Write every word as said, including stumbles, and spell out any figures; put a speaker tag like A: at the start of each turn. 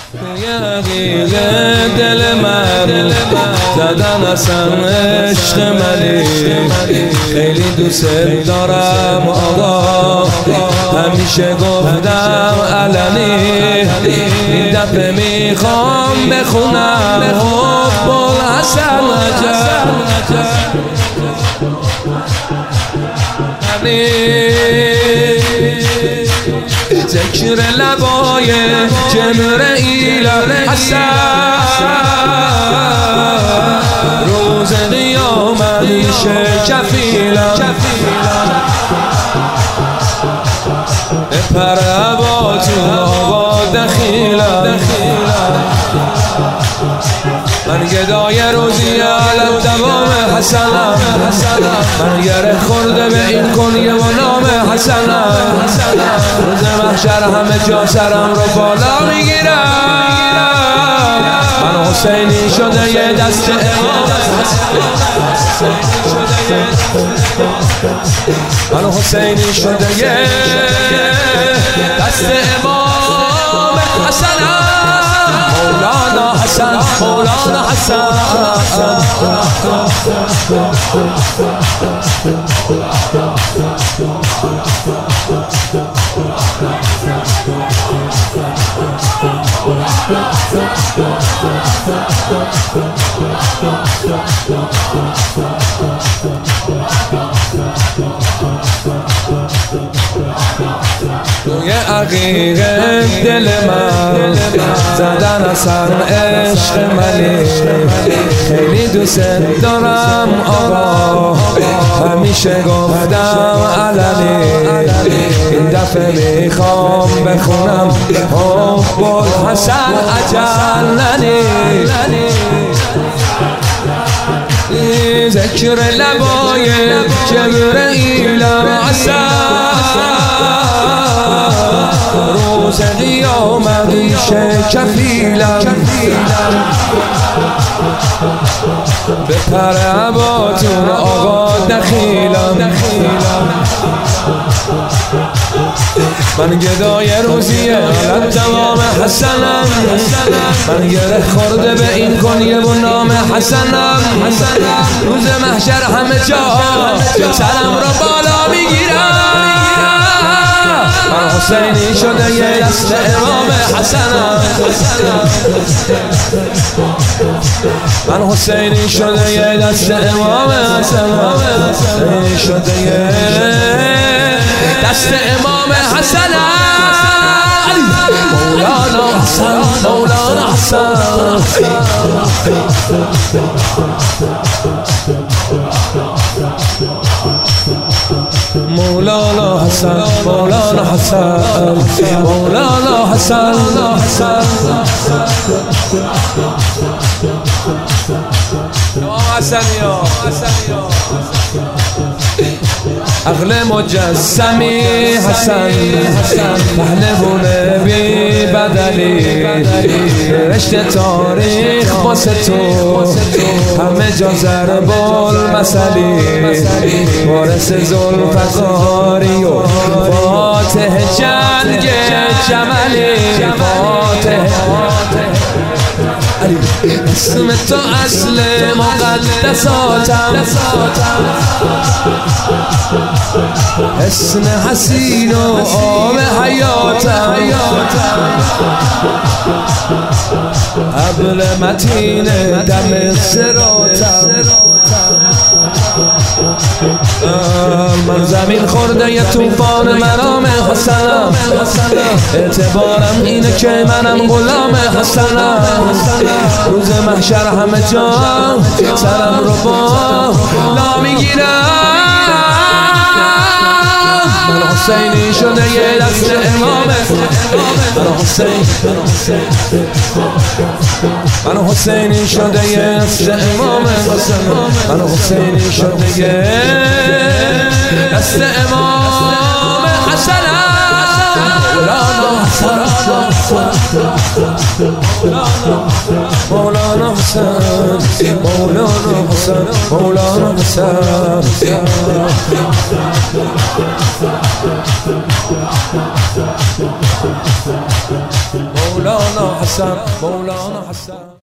A: یقیقه دل من زدن اصلا عشق منی، خیلی دوست دارم آقا، همیشه گفتم علنی، این دفعه میخوام بخونم حب الحسن ذکر لبای جبرئیل حسن، روز قیامت میشه کفیلم، بپر هوا تو آقا دخیلم، من گدای روزی علم دوام حسنم، من گره خورده به این کنیه و نام حسنم، روز محشر همه جا سرم رو بالا میگیرم، من حسینی شده یه دست امام، من حسینی شده یه دست امام حسنم، مولانا حسن مولانا حسن، توی عقیق دل من زدن اصلا عشق منی، خیلی دوست دارم آقا، همیشه گفتم علنی، این دفعه میخوام بخونم حب الحسن اجلنی، ذکر لبای جبرئیل حسن، روز قیامت میشه کفیلم، بپر هواتون آقا دخیلم، من گدای روزیه علم تمام حسنم، من گره خورده به این کنیه و نام حسنم، روز محشر همه جا سرم رو بالا میگیرم، من حسینی شده یه دست امام حسنم، من حسینی شده یه دست امام حسنم، حسینی شده یه دست امام حسنم، مولانا حسن مولانا حسن، مولانا حسن مولانا حسن، مولانا حسن عقل مجسمی حسن، پهلوان بی بدلی، رشته تاریخ واسه تو همه جا ضرب المثلی، وارث ذوالفقاری و فاتح جنگ جملی، فاتح اسم تو اصل مقدساتم، حسن حسین و آب حیاتم، حبل متین دم صراطم، من زمین خورده ی طوفان مرام حسنم، اعتبارم اینه که منم غلام حسنم، روز محشر همه جا سرم رو بالا میگیرم، من حسینی شده یه دست امامه، من حسین من حسینی شده یه دست امامه، من حسینی شده یه دست امام حسنم، مولانا حسن مولانا حسن مولانا حسن مولانا حسن مولانا مولانا حسن مولانا حسن.